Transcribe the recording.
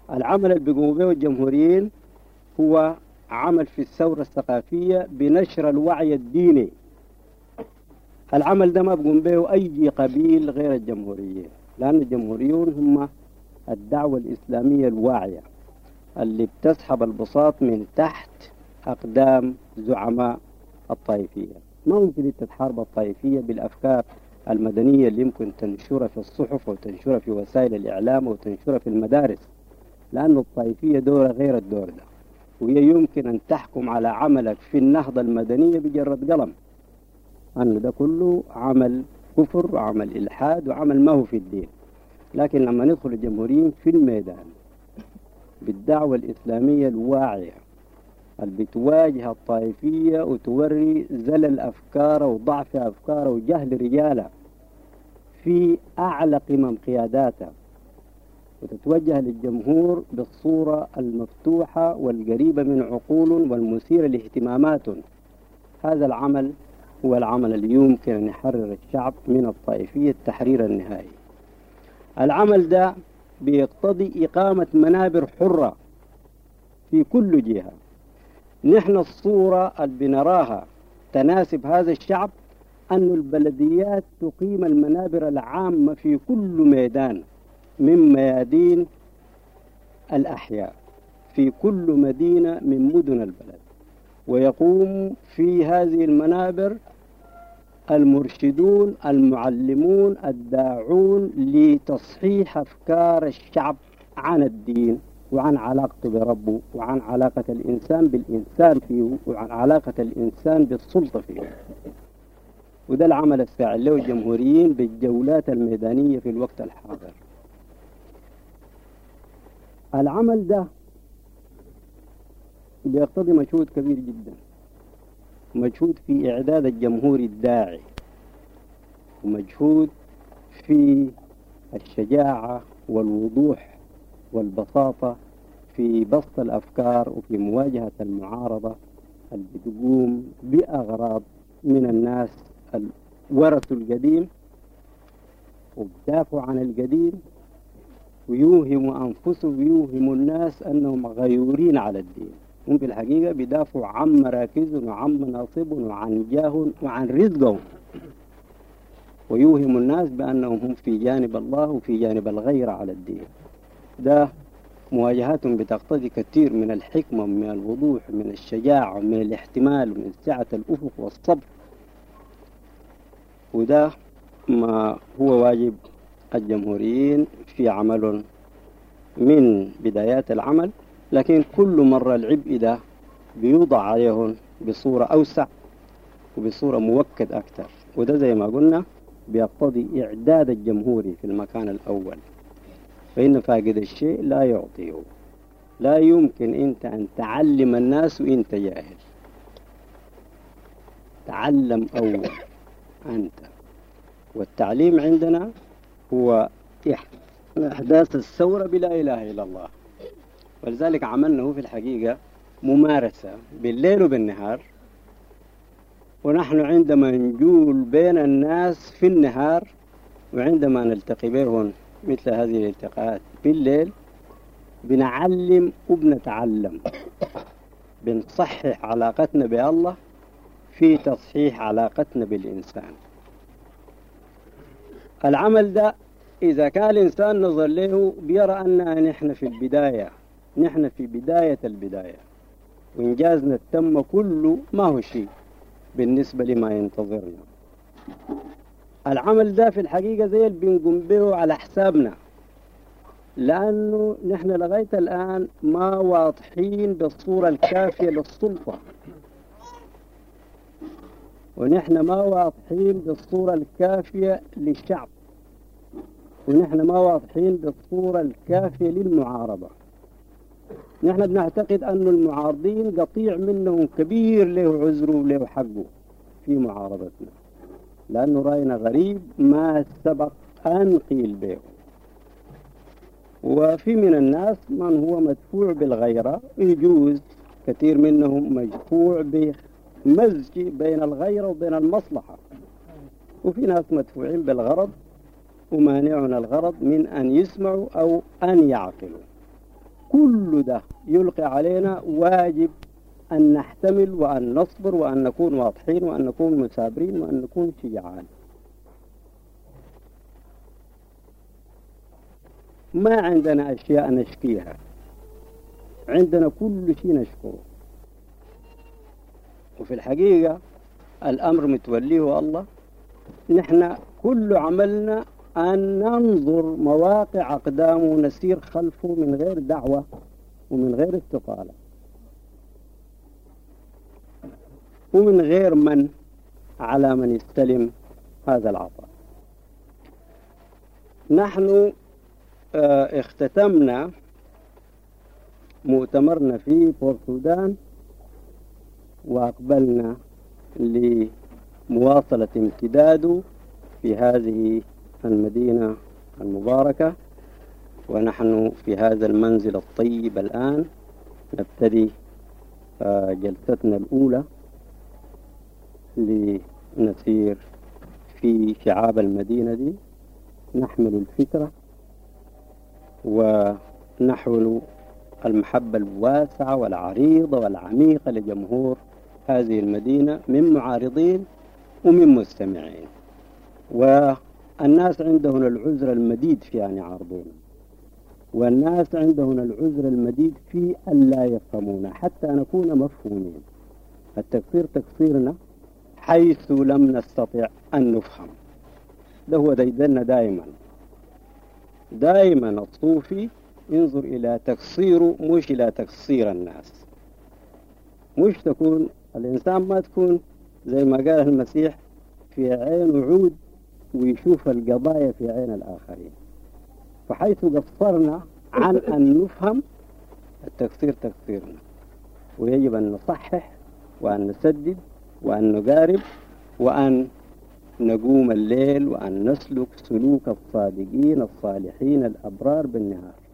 العمل اللي بيقوموا به الجمهوريين هو عمل في الثورة الثقافية بنشر الوعي الديني. العمل ده ما بيقوم به أي قبيل غير الجمهوريين، لأن الجمهوريون هم الدعوة الإسلامية الواعية اللي بتسحب البساط من تحت أقدام زعماء الطائفية. ما ممكن تتحارب الطائفية بالأفكار المدنية اللي يمكن تنشرها في الصحف وتنشرها في وسائل الإعلام وتنشرها في المدارس، لأن الطائفية دورة غير الدور ده، وهي يمكن أن تحكم على عملك في النهضة المدنية بجرد قلم، أن ده كله عمل كفر وعمل إلحاد وعمل ما هو في الدين. لكن لما ندخل الجمهوريين في الميدان بالدعوة الإسلامية الواعية اللي بتواجه الطائفية وتوري زلل أفكار وضعف أفكار وجهل رجالة في أعلى قمم قياداتها، وتتوجه للجمهور بالصورة المفتوحة والقريبة من عقول والمثيرة لاهتمامات، هذا العمل هو العمل اللي يمكن أن يحرر الشعب من الطائفية التحرير النهائي. العمل ده بيقتضي إقامة منابر حرة في كل جهة. نحن الصورة اللي بنراها تناسب هذا الشعب أن البلديات تقيم المنابر العامة في كل ميدان من ميادين الأحياء في كل مدينة من مدن البلد، ويقوم في هذه المنابر المرشدون المعلمون الداعون لتصحيح أفكار الشعب عن الدين وعن علاقته بربه وعن علاقة الإنسان بالإنسان فيه وعن علاقة الإنسان بالسلطة فيه. وده العمل الفاعل له الجمهوريين بالجولات الميدانية في الوقت الحاضر. العمل ده بيقتضي مجهود كبير جدا، مجهود في إعداد الجمهور الداعي، ومجهود في الشجاعة والوضوح والبساطة في بسط الأفكار وفي مواجهة المعارضة اللي بتقوم بأغراض من الناس ورثوا القديم وبدافعوا عن القديم ويوهموا أنفسهم ويوهموا الناس أنهم غيورين على الدين. هم في الحقيقة بيدافعوا عن مراكزهم وعن مناصبهم وعن جاههم وعن رزقهم، ويوهموا الناس بأنهم هم في جانب الله وفي جانب الغير على الدين. ده مواجهاتهم بتقتضي كثير من الحكمة ومن الوضوح ومن الشجاعة ومن الاحتمال ومن سعة الأفق والصبر، وده ما هو واجب الجمهوريين في عمل من بدايات العمل. لكن كل مرة العبء ده بيوضع عليهم بصورة أوسع وبصورة موكد أكثر، وده زي ما قلنا بيقتضي إعداد الجمهوري في المكان الأول، فإن فاقد الشيء لا يعطيه. لا يمكن أنت أن تعلم الناس وأنت جاهل. تعلم أول أنت، والتعليم عندنا هو إحداث الثورة بلا إله إلا الله. ولذلك عملنا في الحقيقة ممارسة بالليل وبالنهار، ونحن عندما نجول بين الناس في النهار وعندما نلتقي بهم مثل هذه الالتقاءات بالليل بنعلم وبنتعلم، بنصحح علاقتنا بالله في تصحيح علاقتنا بالإنسان. العمل ده إذا كان الإنسان نظر له بيرى أننا نحن في البداية، نحن في بداية البداية، وإنجازنا التم كله ما هو شيء بالنسبة لما ينتظرنا. العمل ده في الحقيقة زي اللي بنقوم به على حسابنا، لأنه نحن لغاية الآن ما واضحين بالصورة الكافية للسلطة، ونحن ما واضحين بالصورة الكافية للشعب، ونحن ما واضحين بالصورة الكافية للمعارضة. نحن بنعتقد أن المعارضين قطيع منهم كبير له عذره وله حقه في معارضتنا، لأنه رأينا غريب ما سبق أن قيل به. وفي من الناس من هو مدفوع بالغيرة، يجوز كثير منهم مدفوع بمزج بين الغيرة وبين المصلحة، وفي ناس مدفوعين بالغرض ومانعون الغرض من أن يسمعوا أو أن يعقلوا. كل ده يلقي علينا واجب أن نحتمل وأن نصبر وأن نكون واضحين وأن نكون مثابرين وأن نكون شجعان. ما عندنا أشياء نشكيها، عندنا كل شيء نشكره. وفي الحقيقة الأمر متوليه الله. نحن كل عملنا أن ننظر مواقع أقدامه ونسير خلفه من غير دعوة ومن غير استقالة ومن غير من على من يستلم هذا العطاء. نحن اختتمنا مؤتمرنا في بورت سودان وأقبلنا لمواصلة امتداده في هذه المدينة المباركة، ونحن في هذا المنزل الطيب الآن نبتدي جلستنا الأولى لنسير في شعاب المدينة دي، نحمل الفكرة ونحمل المحبة الواسعة والعريضة والعميقة لجمهور هذه المدينة من معارضين ومن مستمعين. والناس عندهم العذر المديد في أن يعارضون، والناس عندهم العذر المديد في أن لا يفهمون حتى نكون مفهومين. التقصير تقصيرنا حيث لم نستطع أن نفهم. ده هو ديدنا دائما الصوفي ينظر إلى تقصيره مش إلى تقصير الناس. مش تكون الإنسان ما تكون زي ما قال المسيح في عين عود ويشوف القضايا في عين الآخرين. فحيث قصرنا عن أن نفهم التقصير تقصيرنا، ويجب أن نصحح وأن نسدد وأن نقارب وأن نقوم الليل وأن نسلك سلوك الصادقين الصالحين الأبرار بالنهار.